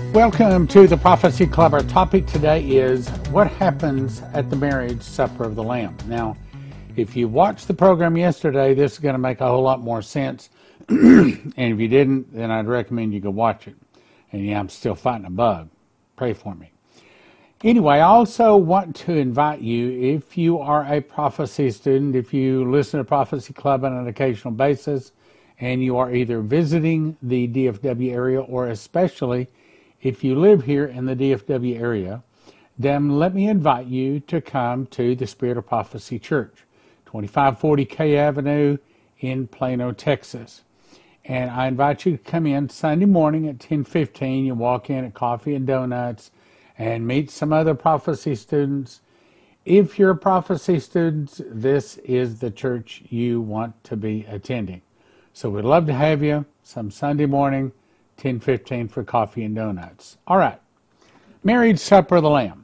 Welcome to the Prophecy Club. Our topic today is what happens at the marriage supper of the Lamb. Now, if you watched the program yesterday, this is going to make a whole lot more sense. And if you didn't, then I'd recommend you go watch it. And yeah, I'm still fighting a bug. Pray for me. Anyway, I also want to invite you, if you are a prophecy student, if you listen to Prophecy Club on an occasional basis, and you are either visiting the DFW area or especially if you live here in the DFW area, then let me invite you to come to the Spirit of Prophecy Church, 2540 K Avenue in Plano, Texas. And I invite you to come in Sunday morning at 10:15. You walk in at Coffee and Donuts and meet some other prophecy students. If you're a prophecy student, this is the church you want to be attending. So we'd love to have you some Sunday morning, 10:15 for coffee and donuts. All right, marriage supper of the Lamb.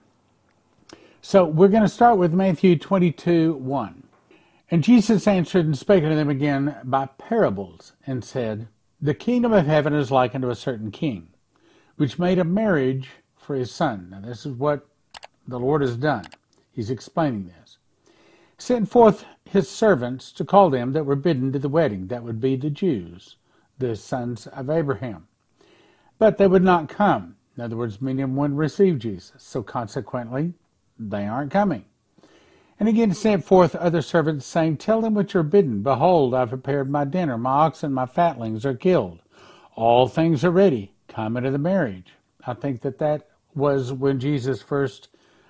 So we're going to start with Matthew 22:1. And Jesus answered and spake unto them again by parables, and said, The kingdom of heaven is like unto a certain king, which made a marriage for his son. Now this is what the Lord has done. He's explaining this. Sent forth his servants to call them that were bidden to the wedding, that would be the Jews, the sons of Abraham. But they would not come. In other words, many of them wouldn't receive Jesus. So consequently, they aren't coming. And again sent forth other servants, saying, Tell them which are bidden, Behold, I have prepared my dinner. My oxen, my fatlings are killed. All things are ready. Come into the marriage. I think that was when Jesus first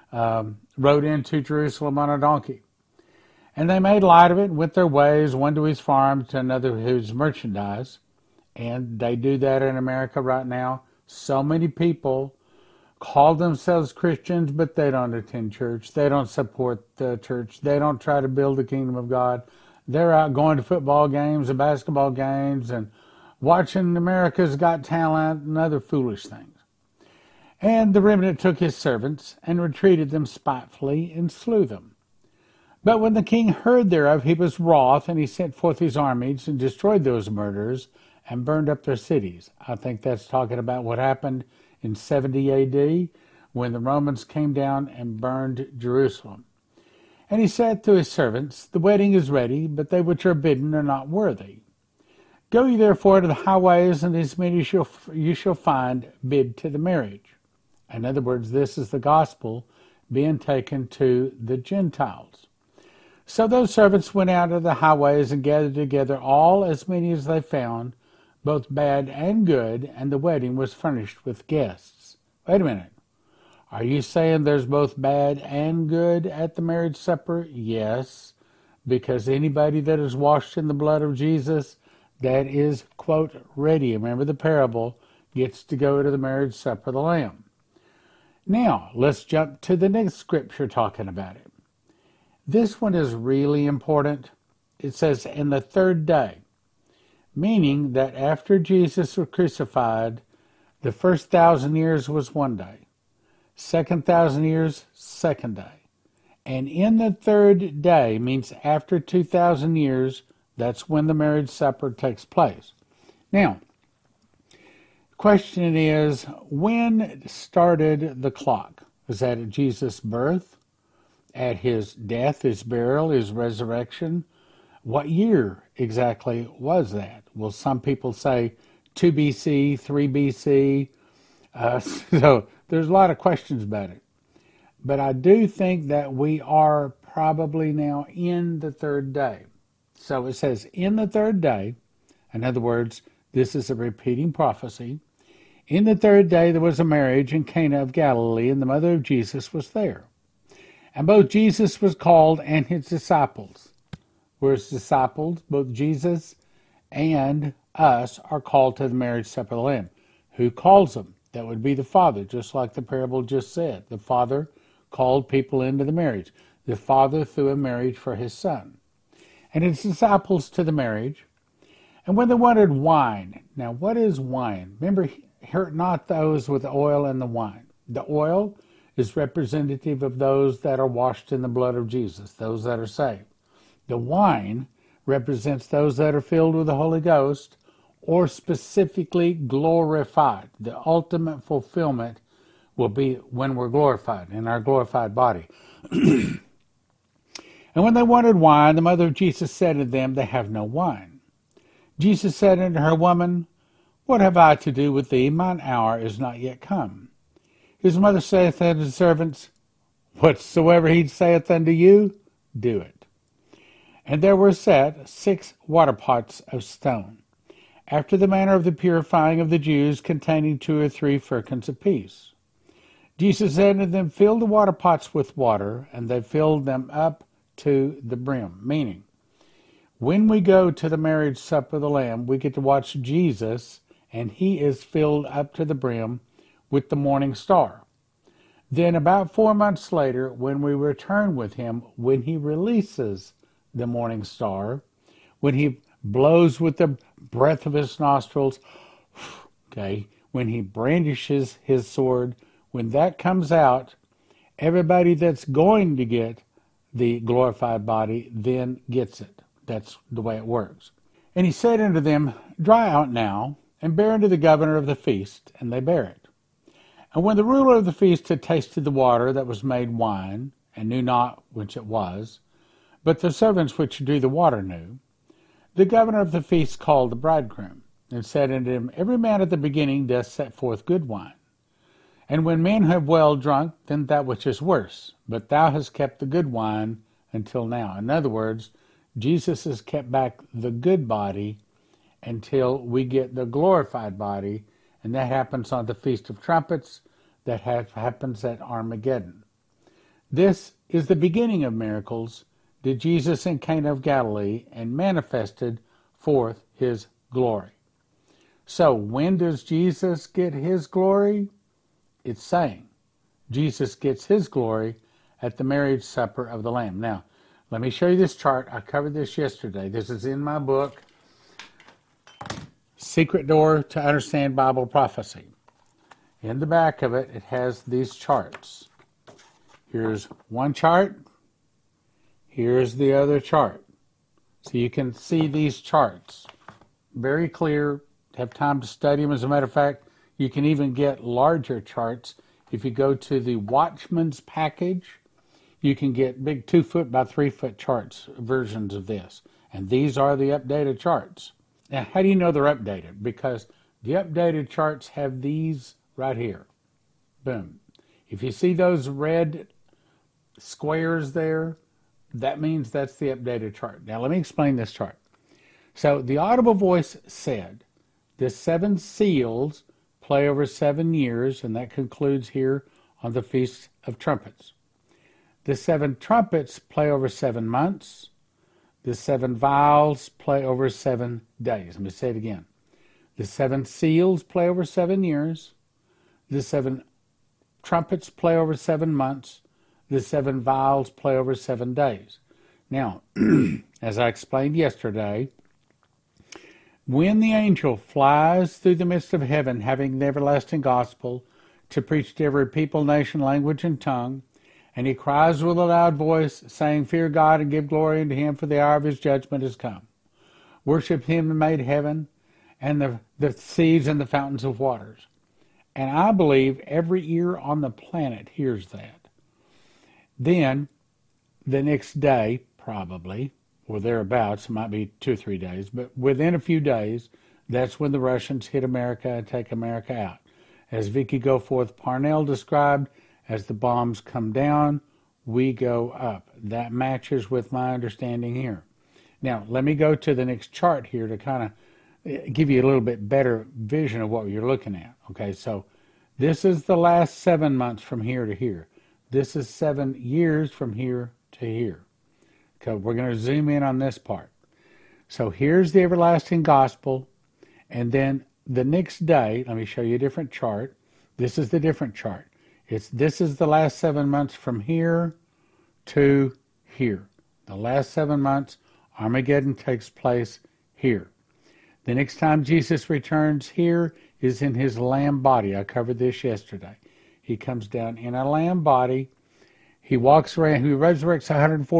rode into Jerusalem on a donkey. And they made light of it and went their ways, one to his farm, to another his merchandise. And they do that in America right now. So many people call themselves Christians, but they don't attend church. They don't support the church. They don't try to build the kingdom of God. They're out going to football games and basketball games and watching America's Got Talent and other foolish things. And the remnant took his servants and retreated them spitefully and slew them. But when the king heard thereof, he was wroth, and he sent forth his armies and destroyed those murderers and burned up their cities. I think that's talking about what happened in 70 A.D. when the Romans came down and burned Jerusalem. And he said to his servants, The wedding is ready, but they which are bidden are not worthy. Go ye therefore to the highways, and as many as you shall find, bid to the marriage. In other words, this is the gospel being taken to the Gentiles. So those servants went out of the highways and gathered together all as many as they found, both bad and good, and the wedding was furnished with guests. Wait a minute. Are you saying there's both bad and good at the marriage supper? Yes, because anybody that is washed in the blood of Jesus, that is, quote, ready, remember the parable, gets to go to the marriage supper of the Lamb. Now, let's jump to the next scripture talking about it. This one is really important. It says, in the third day, meaning that after Jesus was crucified, the first 1,000 years was one day, second 1,000 years, second day. And in the third day means after 2,000 years, that's when the marriage supper takes place. Now, the question is, when started the clock? Was that at Jesus' birth? At his death, his burial, his resurrection? What year exactly was that? Well, some people say 2 BC, 3 BC. So there's a lot of questions about it. But I do think that we are probably now in the third day. So it says, in the third day, in other words, this is a repeating prophecy. In the third day there was a marriage in Cana of Galilee, and the mother of Jesus was there. And both Jesus was called and his disciples. Where his disciples, both Jesus and us, are called to the marriage supper of the Lamb. Who calls them? That would be the Father, just like the parable just said. The Father called people into the marriage. The Father threw a marriage for his Son. And his disciples to the marriage. And when they wanted wine. Now, what is wine? Remember, hurt not those with oil and the wine. The oil is representative of those that are washed in the blood of Jesus, those that are saved. The wine represents those that are filled with the Holy Ghost or specifically glorified. The ultimate fulfillment will be when we're glorified, in our glorified body. And when they wanted wine, the mother of Jesus said to them, They have no wine. Jesus said unto her, Woman, what have I to do with thee? Mine hour is not yet come. His mother saith unto the servants, Whatsoever he saith unto you, do it. And there were set 6 water pots of stone, after the manner of the purifying of the Jews, containing 2 or 3 firkins apiece. Jesus said unto them, Fill the water pots with water, and they filled them up to the brim. Meaning, when we go to the marriage supper of the Lamb, we get to watch Jesus, and he is filled up to the brim with the morning star. Then about 4 months later, when we return with him, when he releases the morning star, when he blows with the breath of his nostrils, okay, when he brandishes his sword, when that comes out, everybody that's going to get the glorified body then gets it. That's the way it works. And he said unto them, Dry out now, and bear unto the governor of the feast, and they bare it. And when the ruler of the feast had tasted the water that was made wine, and knew not which it was, but the servants which drew the water knew, the governor of the feast called the bridegroom, and said unto him, Every man at the beginning doth set forth good wine. And when men have well drunk, then that which is worse. But thou hast kept the good wine until now. In other words, Jesus has kept back the good body until we get the glorified body, and that happens on the Feast of Trumpets, that happens at Armageddon. This is the beginning of miracles, did Jesus in Cana of Galilee, and manifested forth his glory. So when does Jesus get his glory? It's saying Jesus gets his glory at the marriage supper of the Lamb. Now, let me show you this chart. I covered this yesterday. This is in my book, Secret Door to Understand Bible Prophecy. In the back of it, it has these charts. Here's one chart. Here's the other chart. So you can see these charts. Very clear. Have time to study them. As a matter of fact, you can even get larger charts. If you go to the Watchman's package, you can get big 2-foot by 3-foot charts, versions of this. And these are the updated charts. Now, how do you know they're updated? Because the updated charts have these right here. Boom. If you see those red squares there, that means that's the updated chart. Now, let me explain this chart. So, the audible voice said, the 7 seals play over 7 years, and that concludes here on the Feast of Trumpets. The 7 trumpets play over 7 months. The 7 vials play over 7 days. Let me say it again. The 7 seals play over 7 years. The 7 trumpets play over 7 months. The 7 vials play over 7 days. Now, as I explained yesterday, when the angel flies through the midst of heaven, having the everlasting gospel, to preach to every people, nation, language, and tongue, and he cries with a loud voice, saying, Fear God and give glory unto him, for the hour of his judgment is come. Worship him who made heaven, and the seas and the fountains of waters. And I believe every ear on the planet hears that. Then, the next day, probably, or thereabouts, it might be 2 or 3 days, but within a few days, that's when the Russians hit America and take America out. As Vicky Goforth Parnell described, as the bombs come down, we go up. That matches with my understanding here. Now, let me go to the next chart here to kind of give you a little bit better vision of what you're looking at. Okay, so this is the last 7 months from here to here. This is 7 years from here to here. Okay, we're going to zoom in on this part. So here's the everlasting gospel, and then the next day, let me show you a different chart. This is the different chart. This is the last 7 months from here to here. The last 7 months, Armageddon takes place here. The next time Jesus returns here is in his lamb body. I covered this yesterday. He comes down in a lamb body. He walks around, he resurrects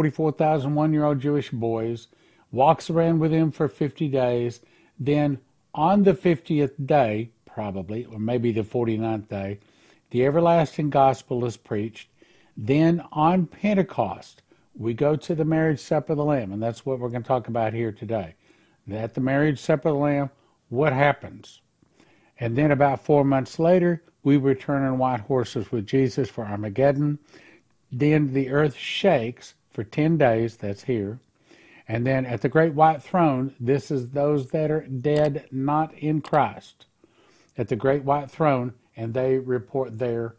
144,000 one-year-old Jewish boys, walks around with them for 50 days. Then on the 50th day, probably, or maybe the 49th day, the everlasting gospel is preached. Then on Pentecost, we go to the marriage supper of the Lamb, and that's what we're going to talk about here today. At the marriage supper of the Lamb, what happens? And then about 4 months later, we return on white horses with Jesus for Armageddon. Then the earth shakes for 10 days, that's here. And then at the great white throne, this is those that are dead not in Christ. At the great white throne, and they report there.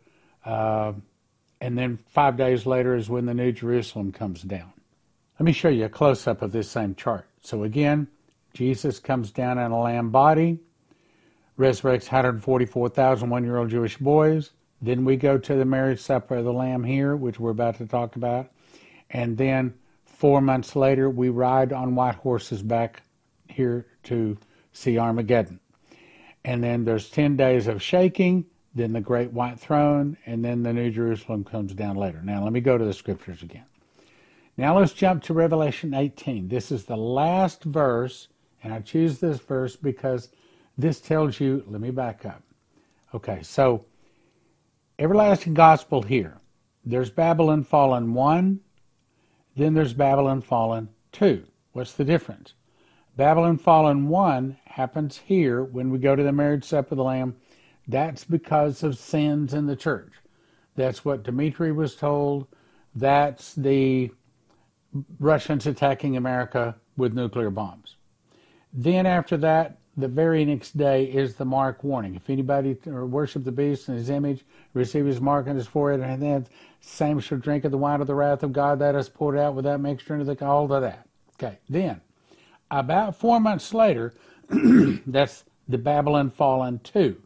And then 5 days later is when the New Jerusalem comes down. Let me show you a close-up of this same chart. So again, Jesus comes down in a lamb body, resurrects 144,000 one-year-old Jewish boys. Then we go to the marriage supper of the Lamb here, which we're about to talk about. And then 4 months later, we ride on white horses back here to see Armageddon. And then there's 10 days of shaking, then the great white throne, and then the New Jerusalem comes down later. Now, let me go to the scriptures again. Now let's jump to Revelation 18. This is the last verse, and I choose this verse because this tells you, let me back up. Okay, so everlasting gospel here. There's Babylon Fallen 1, then there's Babylon Fallen 2. What's the difference? Babylon Fallen 1 happens here when we go to the marriage supper of the Lamb. That's because of sins in the church. That's what Dmitri was told. That's the Russians attacking America with nuclear bombs. Then after that, the very next day is the mark warning. If anybody worship the beast and his image, receive his mark on his forehead, and then same shall drink of the wine of the wrath of God that is poured out without mixture into the all of that. Okay, then about 4 months later, that's the Babylon Fallen 2.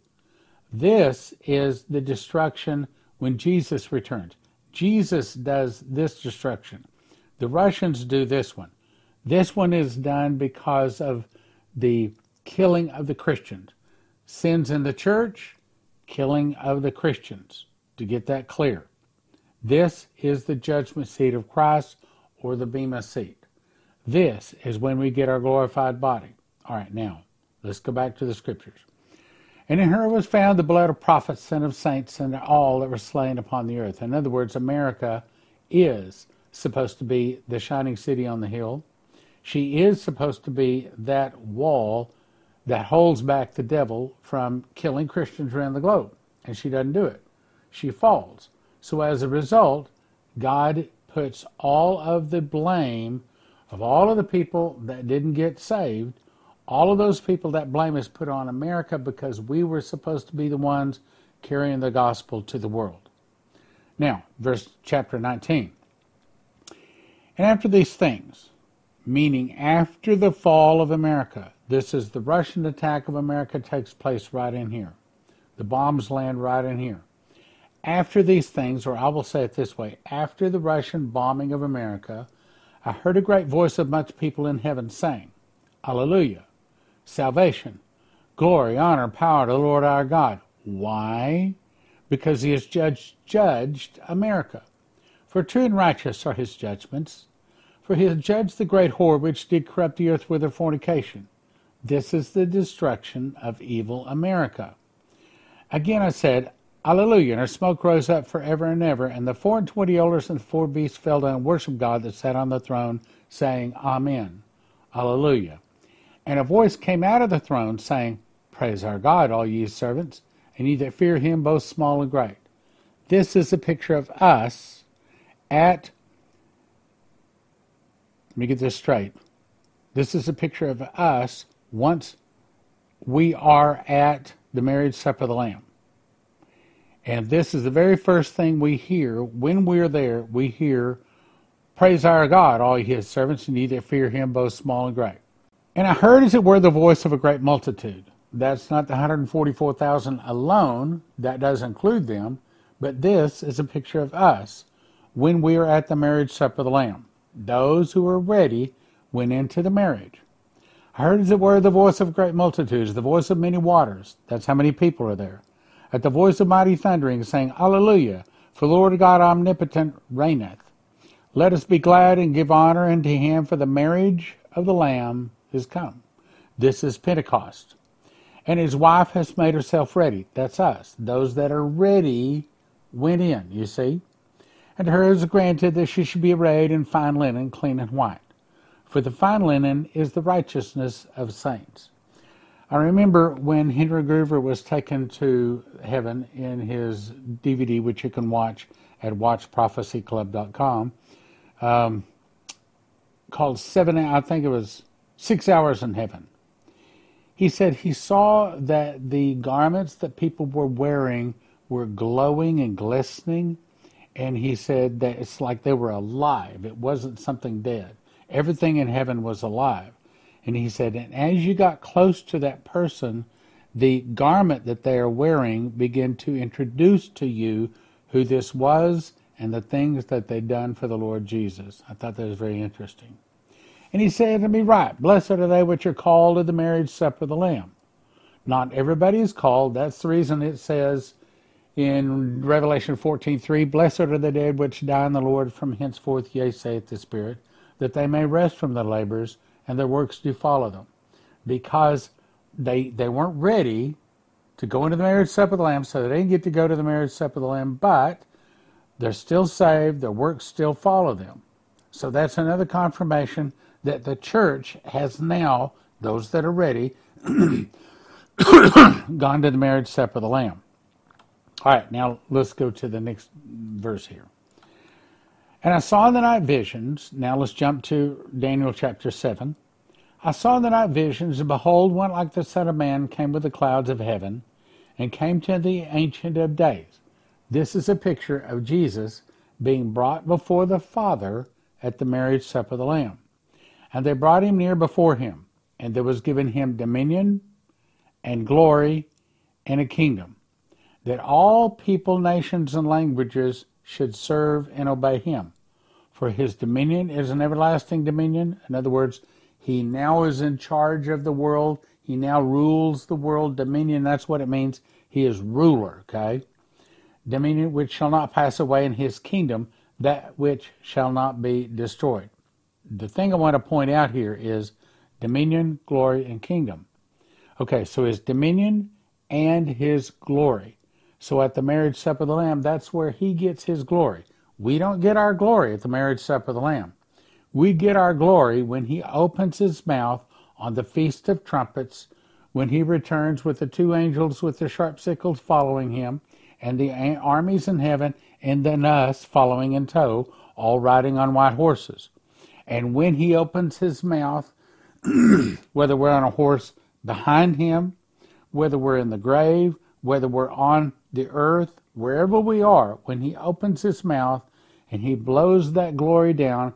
This is the destruction when Jesus returns. Jesus does this destruction. The Russians do this one. This one is done because of the killing of the Christians. Sins in the church, killing of the Christians. To get that clear. This is the judgment seat of Christ, or the Bema seat. This is when we get our glorified body. All right, now, let's go back to the scriptures. And in her was found the blood of prophets and of saints and all that were slain upon the earth. In other words, America is supposed to be the shining city on the hill. She is supposed to be that wall that holds back the devil from killing Christians around the globe. And she doesn't do it. She falls. So as a result, God puts all of the blame of all of the people that didn't get saved. All of those people, that blame is put on America because we were supposed to be the ones carrying the gospel to the world. Now, chapter 19. And after these things, meaning after the fall of America, this is the Russian attack of America takes place right in here. The bombs land right in here. After these things, or I will say it this way, after the Russian bombing of America, I heard a great voice of much people in heaven saying, Alleluia, salvation, glory, honor, power to the Lord our God. Why? Because he has judged America. For true and righteous are his judgments. For he has judged the great whore which did corrupt the earth with her fornication. This is the destruction of evil America. Again I said, Alleluia, and her smoke rose up forever and ever, and the 24 elders and the 4 beasts fell down and worshiped God that sat on the throne, saying, Amen, Alleluia. And a voice came out of the throne, saying, Praise our God, all ye servants, and ye that fear him, both small and great. This is a picture of us let me get this straight. This is a picture of us once we are at the marriage supper of the Lamb. And this is the very first thing we hear when we're there. We hear, Praise our God, all his servants, and ye that fear him, both small and great. And I heard as it were the voice of a great multitude. That's not the 144,000 alone. That does include them. But this is a picture of us when we are at the marriage supper of the Lamb. Those who were ready went into the marriage. I heard as it were the voice of great multitudes, the voice of many waters. That's how many people are there. At the voice of mighty thundering, saying, Alleluia, for the Lord God omnipotent reigneth. Let us be glad and give honor unto him, for the marriage of the Lamb is come. This is Pentecost. And his wife has made herself ready. That's us. Those that are ready went in, you see. And to her is granted that she should be arrayed in fine linen, clean and white. For the fine linen is the righteousness of saints. I remember when Henry Groover was taken to heaven in his DVD, which you can watch at watchprophecyclub.com, called 6 Hours in Heaven. He said he saw that the garments that people were wearing were glowing and glistening, and he said that it's like they were alive. It wasn't something dead. Everything in heaven was alive. And he said, and as you got close to that person, the garment that they are wearing began to introduce to you who this was and the things that they'd done for the Lord Jesus. I thought that was very interesting. And he said to me, right, blessed are they which are called to the marriage supper of the Lamb. Not everybody is called. That's the reason it says in Revelation 14:3, blessed are the dead which die in the Lord from henceforth, yea, saith the Spirit, that they may rest from their labors, and their works do follow them. Because they weren't ready to go into the marriage supper of the Lamb, so they didn't get to go to the marriage supper of the Lamb, but they're still saved, their works still follow them. So that's another confirmation that the church has now, those that are ready, gone to the marriage supper of the Lamb. All right, now let's go to the next verse here. And I saw in the night visions. Now let's jump to Daniel chapter 7. I saw in the night visions, and behold, one like the Son of Man came with the clouds of heaven, and came to the Ancient of Days. This is a picture of Jesus being brought before the Father at the marriage supper of the Lamb. And they brought him near before him, and there was given him dominion and glory and a kingdom, that all people, nations, and languages should serve and obey him. For his dominion is an everlasting dominion. In other words, he now is in charge of the world. He now rules the world. Dominion, that's what it means. He is ruler, okay? Dominion which shall not pass away, in his kingdom that which shall not be destroyed. The thing I want to point out here is dominion, glory, and kingdom. Okay, so his dominion and his glory. So at the marriage supper of the Lamb, that's where he gets his glory. We don't get our glory at the marriage supper of the Lamb. We get our glory when he opens his mouth on the Feast of Trumpets, when he returns with the two angels with the sharp sickles following him, and the armies in heaven, and then us following in tow, all riding on white horses. And when he opens his mouth, whether we're on a horse behind him, whether we're in the grave, whether we're on the earth, wherever we are, when he opens his mouth and he blows that glory down,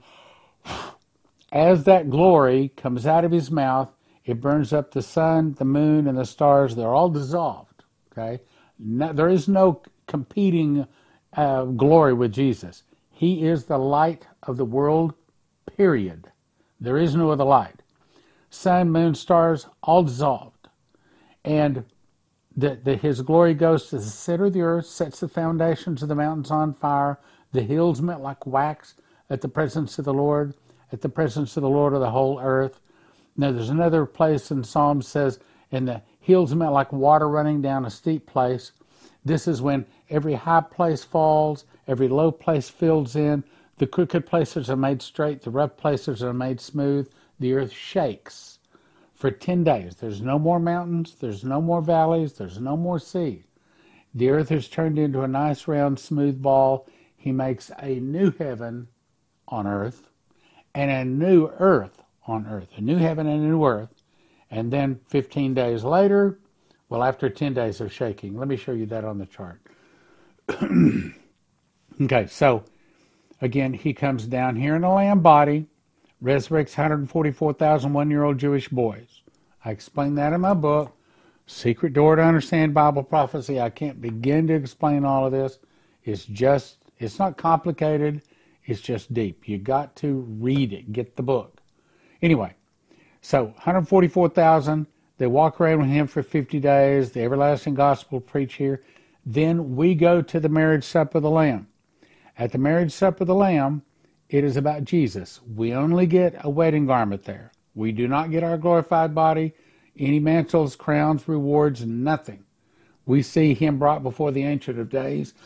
as that glory comes out of his mouth, it burns up the sun, the moon, and the stars. They're all dissolved, okay? There is no competing glory with Jesus. He is the light of the world, period. There is no other light. Sun, moon, stars, all dissolved. And his glory goes to the center of the earth, sets the foundations of the mountains on fire. The hills melt like wax at the presence of the Lord, at the presence of the Lord of the whole earth. Now there's another place in Psalms says, and the hills melt like water running down a steep place. This is when every high place falls, every low place fills in, the crooked places are made straight, the rough places are made smooth, the earth shakes. For 10 days, there's no more mountains, there's no more valleys, there's no more sea. The earth is turned into a nice round smooth ball. He makes a new heaven on earth and a new earth on earth, a new heaven and a new earth. And then 15 days later, well, after 10 days of shaking, let me show you that on the chart. Okay, so again, he comes down here in a lamb body, resurrects 144,000 one-year-old Jewish boys. I explain that in my book, Secret Door to Understand Bible Prophecy. I can't begin to explain all of this. It's not complicated. It's just deep. You got to read it. Get the book. Anyway, so 144,000. They walk around with him for 50 days. The everlasting gospel preach here. Then we go to the marriage supper of the Lamb. At the marriage supper of the Lamb, it is about Jesus. We only get a wedding garment there. We do not get our glorified body. any mantles, crowns, rewards, nothing. We see him brought before the Ancient of Days,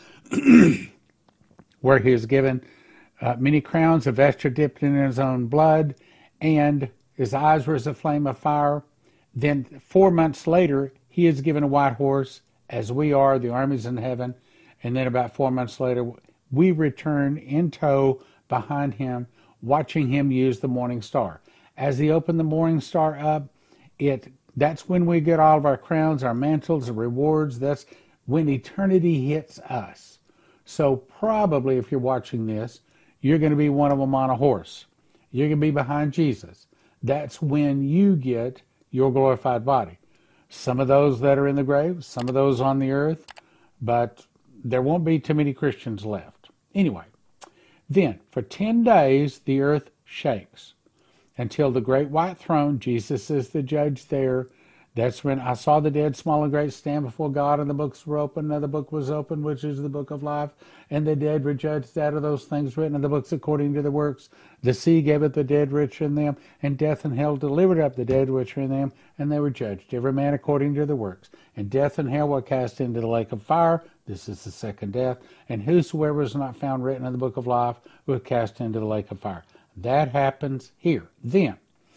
where he is given many crowns, a vesture dipped in his own blood, and his eyes were as a flame of fire. Then 4 months later, he is given a white horse, as we are, the armies in heaven. And then about 4 months later, we return in tow behind him, watching him use the morning star. As he opened the morning star up, that's when we get all of our crowns, our mantles, and rewards. That's when eternity hits us. So probably if you're watching this, you're going to be one of them on a horse. You're going to be behind Jesus. That's when you get your glorified body. Some of those that are in the grave, some of those on the earth, but there won't be too many Christians left. Anyway, then for 10 days the earth shakes until the great white throne. Jesus is the judge there. That's when I saw the dead, small and great, stand before God, and the books were opened. Another book was opened, which is the book of life. And the dead were judged out of those things written in the books according to their works. The sea gave up the dead which were in them, and death and hell delivered up the dead which were in them, and they were judged, every man according to their works. And death and hell were cast into the lake of fire. This is the second death. And whosoever was not found written in the book of life was cast into the lake of fire. That happens here. Then,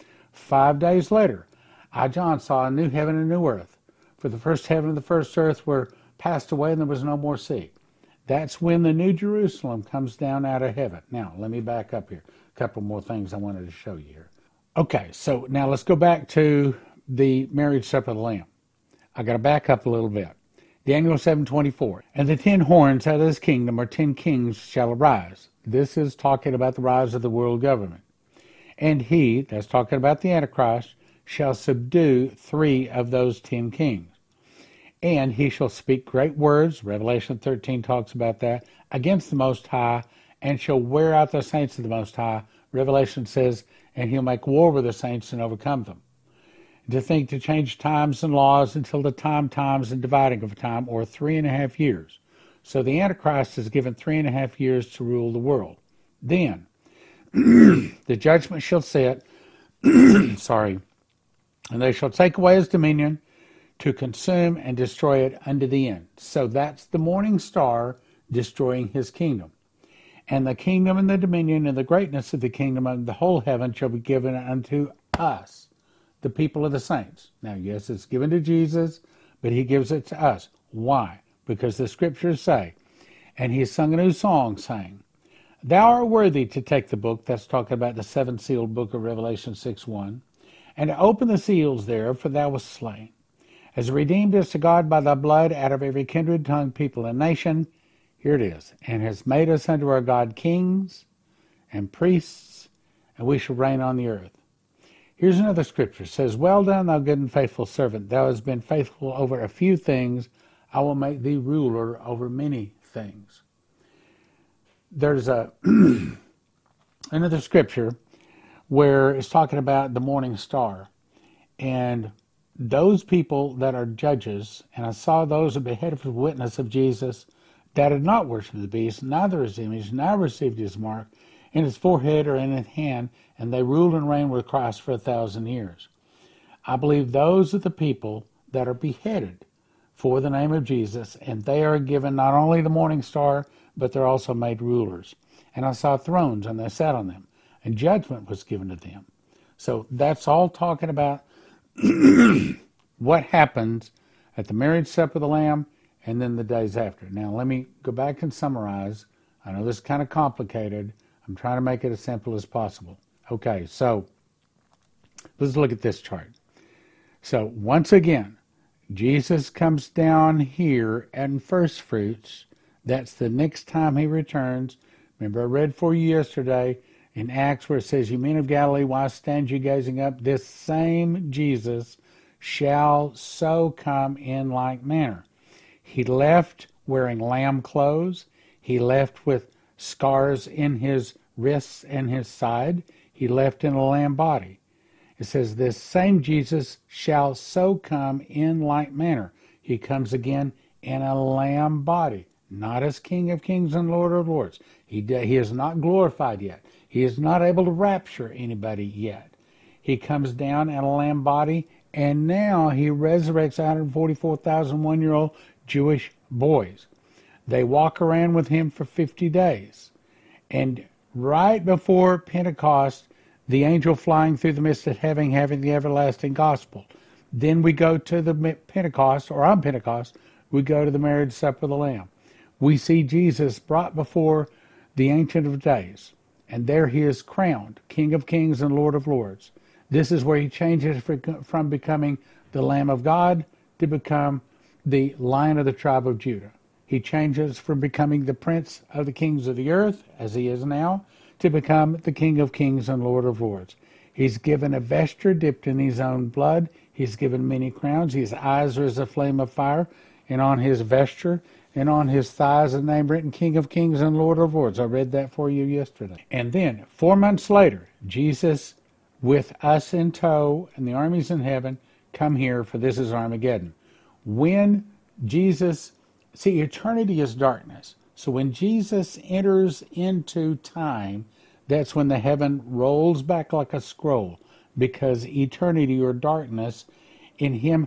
5 days later, I, John, saw a new heaven and a new earth. For the first heaven and the first earth were passed away, and there was no more sea. That's when the New Jerusalem comes down out of heaven. Now, let me back up here. A couple more things I wanted to show you here. Okay, so now let's go back to the marriage supper of the Lamb. I got to back up a little bit. Daniel 7:24. And the 10 horns out of his kingdom, or 10 kings, shall arise. This is talking about the rise of the world government. And he, that's talking about the Antichrist, shall subdue 3 of those 10 kings. And he shall speak great words, Revelation 13 talks about that, against the Most High, and shall wear out the saints of the Most High. Revelation says, and he'll make war with the saints and overcome them. To think to change times and laws until the times and dividing of time, or 3.5 years. So the Antichrist is given 3.5 years to rule the world. Then the judgment shall sit, and they shall take away his dominion to consume and destroy it unto the end. So that's the morning star destroying his kingdom. And the kingdom and the dominion and the greatness of the kingdom and the whole heaven shall be given unto us, the people of the saints. Now, yes, it's given to Jesus, but he gives it to us. Why? Because the scriptures say, and he sung a new song, saying, Thou art worthy to take the book, that's talking about the 7-sealed book of Revelation 6:1, and to open the seals thereof, for thou wast slain, as redeemed us to God by thy blood out of every kindred, tongue, people, and nation. Here it is. And has made us unto our God kings and priests, and we shall reign on the earth. Here's another scripture. It says, Well done, thou good and faithful servant. Thou hast been faithful over a few things. I will make thee ruler over many things. There's another scripture where it's talking about the morning star. And those people that are judges, and I saw those that beheaded for witness of Jesus, that had not worshipped the beast, neither his image, neither received his mark in his forehead or in his hand, and they ruled and reigned with Christ for 1,000 years. I believe those are the people that are beheaded for the name of Jesus, and they are given not only the morning star, but they're also made rulers. And I saw thrones, and they sat on them, and judgment was given to them. So that's all talking about what happens at the marriage supper of the Lamb and then the days after. Now, let me go back and summarize. I know this is kind of complicated. I'm trying to make it as simple as possible. Okay, so let's look at this chart. So once again, Jesus comes down here at first fruits. That's the next time he returns. Remember, I read for you yesterday in Acts where it says, You men of Galilee, why stand you gazing up? This same Jesus shall so come in like manner. He left wearing lamb clothes. He left with scars in his wrists and his side. He left in a lamb body. It says, This same Jesus shall so come in like manner. He comes again in a lamb body, not as King of Kings and Lord of Lords. He is not glorified yet. He is not able to rapture anybody yet. He comes down in a lamb body, And now he resurrects 144,000 one-year-old Jewish boys. They walk around with him for 50 days. And right before Pentecost, the angel flying through the midst of heaven, having the everlasting gospel. Then we go to the Pentecost, or on Pentecost, we go to the marriage supper of the Lamb. We see Jesus brought before the Ancient of Days. And there he is crowned, King of Kings and Lord of Lords. This is where he changes from becoming the Lamb of God to become the Lion of the tribe of Judah. He changes from becoming the Prince of the Kings of the earth, as he is now, to become the King of Kings and Lord of Lords. He's given a vesture dipped in his own blood. He's given many crowns. His eyes are as a flame of fire, and on his vesture and on his thighs a name written, King of Kings and Lord of Lords. I read that for you yesterday. And then, 4 months later, Jesus, with us in tow and the armies in heaven, come here, for this is Armageddon. When Jesus, see, eternity is darkness. So when Jesus enters into time, that's when the heaven rolls back like a scroll, because eternity or darkness in him,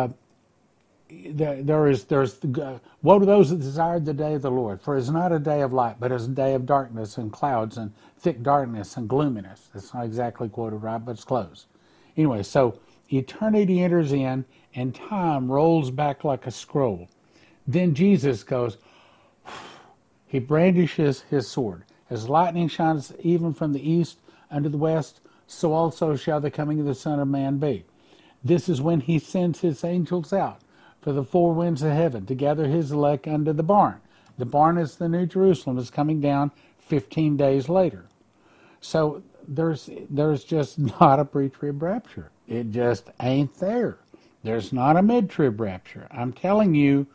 there's woe to those that desire the day of the Lord, for it's not a day of light, but it's a day of darkness and clouds and thick darkness and gloominess. That's not exactly quoted right, but it's close. Anyway, so eternity enters in and time rolls back like a scroll. Then Jesus goes, he brandishes his sword. As lightning shines even from the east unto the west, so also shall the coming of the Son of Man be. This is when he sends his angels out for the four winds of heaven to gather his elect unto the barn. The barn is the New Jerusalem. It's coming down 15 days later. So there's just not a pre-trib rapture. It just ain't there. There's not a mid-trib rapture. I'm telling you,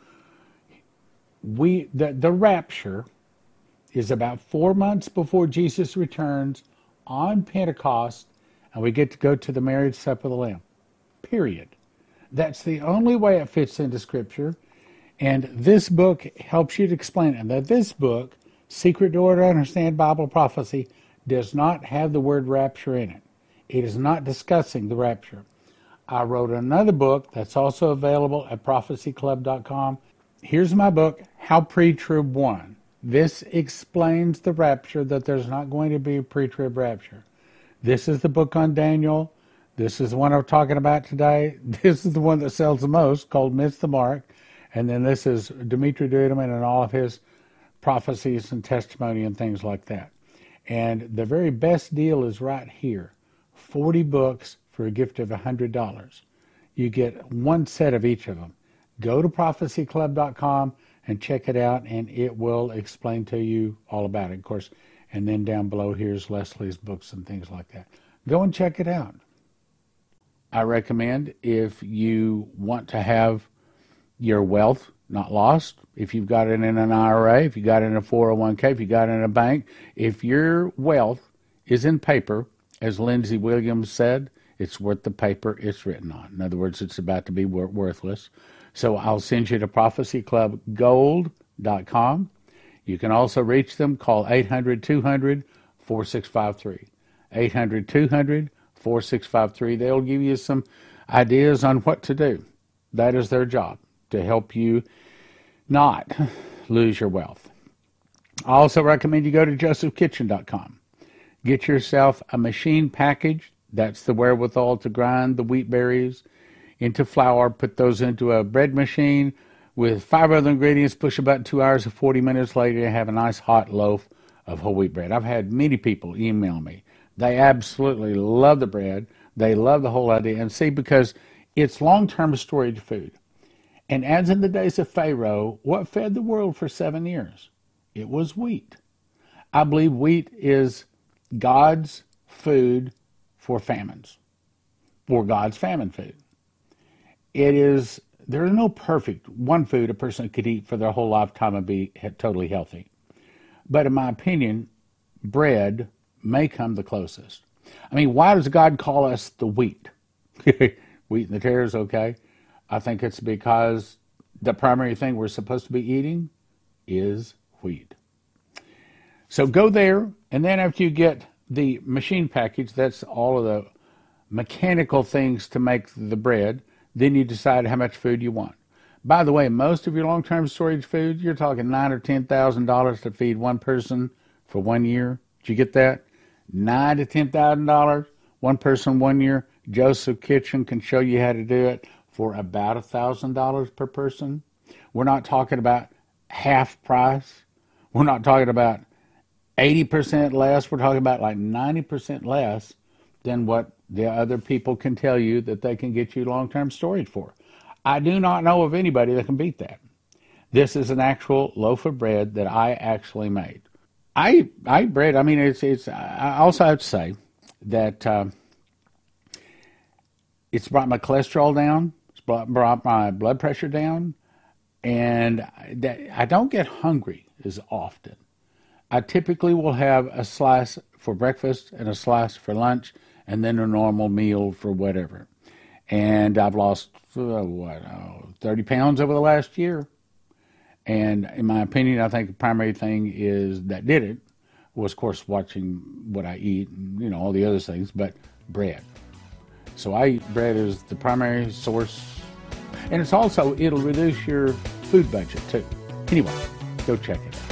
the rapture is about 4 months before Jesus returns on Pentecost, and we get to go to the marriage supper of the Lamb. Period. That's the only way it fits into Scripture, and this book helps you to explain it. And that this book, Secret Door to Understand Bible Prophecy, does not have the word rapture in it. It is not discussing the rapture. I wrote another book that's also available at prophecyclub.com. Here's my book, How Pre-Trib Won. This explains the rapture, that there's not going to be a pre-trib rapture. This is the book on Daniel. This is the one I'm talking about today. This is the one that sells the most, called Miss the Mark. And then this is Dimitri Duduman and all of his prophecies and testimony and things like that. And the very best deal is right here. 40 books for a gift of $100. You get one set of each of them. Go to prophecyclub.com and check it out, and it will explain to you all about it, of course. And then down below, here's Leslie's books and things like that. Go and check it out. I recommend, if you want to have your wealth not lost, if you've got it in an IRA, if you got it in a 401k, if you got it in a bank, if your wealth is in paper, as Lindsey Williams said, it's worth the paper it's written on. In other words, it's about to be worthless. So I'll send you to prophecyclubgold.com. You can also reach them. Call 800-200-4653. 800-200-4653. They'll give you some ideas on what to do. That is their job, to help you not lose your wealth. I also recommend you go to josephkitchen.com. Get yourself a machine package. That's the wherewithal to grind the wheat berries into flour, put those into a bread machine with 5 other ingredients, push a button, 2 hours and 40 minutes later, you have a nice hot loaf of whole wheat bread. I've had many people email me. They absolutely love the bread. They love the whole idea. And see, because it's long-term storage food. And as in the days of Pharaoh, what fed the world for 7 years? It was wheat. I believe wheat is God's food for famines, for God's famine food. There is no perfect one food a person could eat for their whole lifetime and be totally healthy. But in my opinion, bread may come the closest. I mean, why does God call us the wheat? Wheat and the tares, okay? I think it's because the primary thing we're supposed to be eating is wheat. So go there, and then after you get the machine package, that's all of the mechanical things to make the bread. Then you decide how much food you want. By the way, most of your long-term storage food, you're talking $9,000 or $10,000 to feed one person for 1 year. Did you get that? $9,000 to $10,000, one person 1 year. Joseph Kitchen can show you how to do it for about $1,000 per person. We're not talking about half price. We're not talking about 80% less. We're talking about like 90% less than what the other people can tell you that they can get you long-term storage for. I do not know of anybody that can beat that. This is an actual loaf of bread that I actually made. I eat bread. I mean, I also have to say that it's brought my cholesterol down. It's brought my blood pressure down. And I don't get hungry as often. I typically will have a slice for breakfast and a slice for lunch and then a normal meal for whatever. And I've lost, 30 pounds over the last year. And in my opinion, I think the primary thing is that did it was, of course, watching what I eat and, all the other things, but bread. So I eat bread as the primary source. And it'll reduce your food budget too. Anyway, go check it out.